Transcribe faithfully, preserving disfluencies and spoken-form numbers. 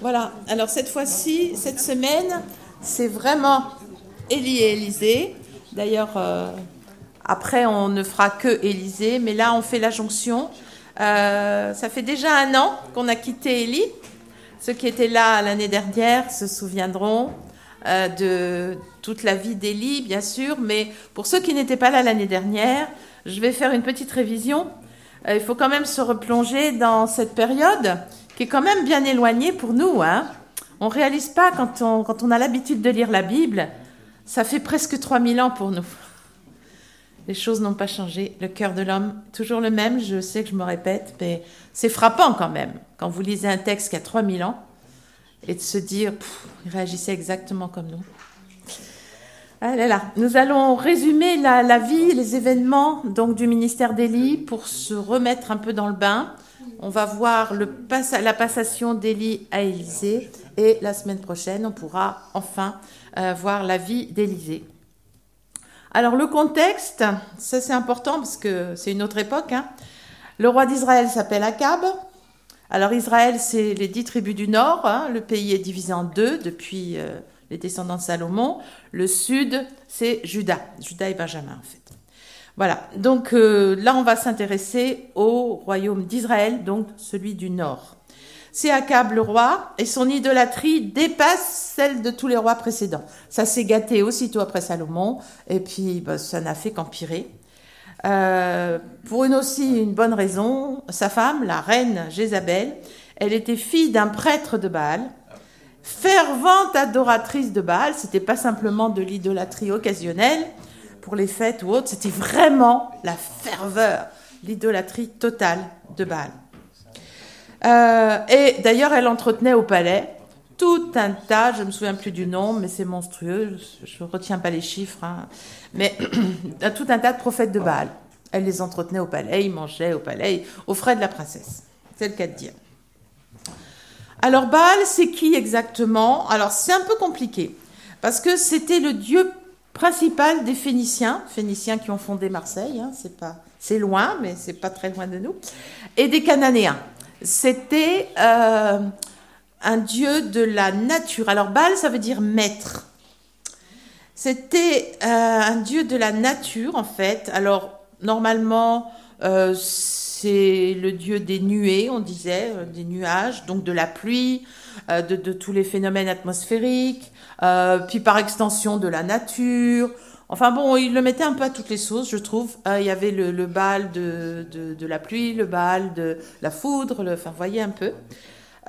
Voilà, alors cette fois-ci, cette semaine, c'est vraiment Élie et Élisée. D'ailleurs, euh, après, on ne fera que Élisée, mais là, on fait la jonction. Euh, ça fait déjà un an qu'on a quitté Élie. Ceux qui étaient là l'année dernière se souviendront euh, de toute la vie d'Élie, bien sûr, mais pour ceux qui n'étaient pas là l'année dernière, je vais faire une petite révision. Euh, il faut quand même se replonger dans cette période qui est quand même bien éloignée pour nous, hein. On ne réalise pas quand on, quand on a l'habitude de lire la Bible, ça fait presque trois mille ans pour nous. Les choses n'ont pas changé. Le cœur de l'homme, toujours le même. Je sais que je me répète, mais c'est frappant quand même. Quand vous lisez un texte qui a trois mille ans et de se dire, pff, il réagissait exactement comme nous. Ah là là. Nous allons résumer la, la vie, les événements donc, du ministère d'Élie pour se remettre un peu dans le bain. On va voir le pass- la passation d'Élie à Élisée et la semaine prochaine, on pourra enfin euh, voir la vie d'Élisée. Alors le contexte, ça c'est important parce que c'est une autre époque. Hein. Le roi d'Israël s'appelle Akab. Alors Israël, c'est les dix tribus du nord. Hein. Le pays est divisé en deux depuis euh, les descendants de Salomon. Le sud, c'est Juda. Juda et Benjamin en fait. Voilà, donc euh, là on va s'intéresser au royaume d'Israël, donc celui du nord. C'est Akab le roi, et son idolâtrie dépasse celle de tous les rois précédents. Ça s'est gâté aussitôt après Salomon, et puis bah, ça n'a fait qu'empirer. Euh, pour une aussi une bonne raison, sa femme, la reine Jézabel, elle était fille d'un prêtre de Baal, fervente adoratrice de Baal, c'était pas simplement de l'idolâtrie occasionnelle, pour les fêtes ou autres, c'était vraiment la ferveur, l'idolâtrie totale de Baal. Euh, et d'ailleurs, elle entretenait au palais tout un tas, je ne me souviens plus du nom, mais c'est monstrueux, je ne retiens pas les chiffres, hein, mais tout un tas de prophètes de Baal. Elle les entretenait au palais, ils mangeaient au palais, aux frais de la princesse. C'est le cas de dire. Alors Baal, c'est qui exactement ? Alors c'est un peu compliqué, parce que c'était le dieu principal des Phéniciens, Phéniciens qui ont fondé Marseille, hein, c'est pas, c'est loin, mais c'est pas très loin de nous, et des Cananéens. C'était euh, un dieu de la nature. Alors Baal, ça veut dire maître. C'était euh, un dieu de la nature, en fait. Alors normalement, euh, c'est le dieu des nuées, on disait, euh, des nuages, donc de la pluie, euh, de, de tous les phénomènes atmosphériques. Euh, puis par extension de la nature. Enfin bon, il le mettait un peu à toutes les sauces, je trouve. Euh, il y avait le, le Baal de, de, de la pluie, le Baal de la foudre, le, enfin, vous voyez un peu.